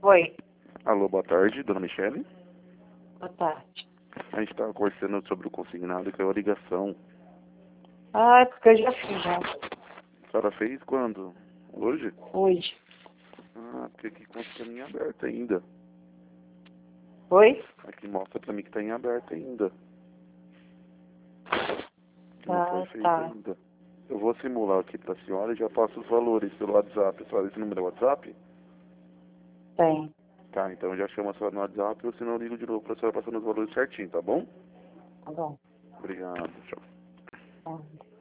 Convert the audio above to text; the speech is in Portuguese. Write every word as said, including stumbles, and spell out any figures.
Oi, Alô, boa tarde, dona Michele. boa tarde. A gente estava conversando sobre o consignado, que é a ligação. Ah, é porque eu já fiz já. A senhora fez quando? Hoje? Hoje. Ah, porque aqui consta pra mim aberto ainda. Oi? Aqui mostra pra mim que tá em aberto ainda. Não foi Ah, feito tá. ainda. Eu vou simular aqui pra senhora e já passo os valores pelo WhatsApp. A senhora, esse número é WhatsApp? Tem. Tá, então eu já chamo a senhora no WhatsApp ou se não eu ligo de novo pra senhora passando os valores certinho, tá bom? Tá bom. Obrigado, tchau. Tá.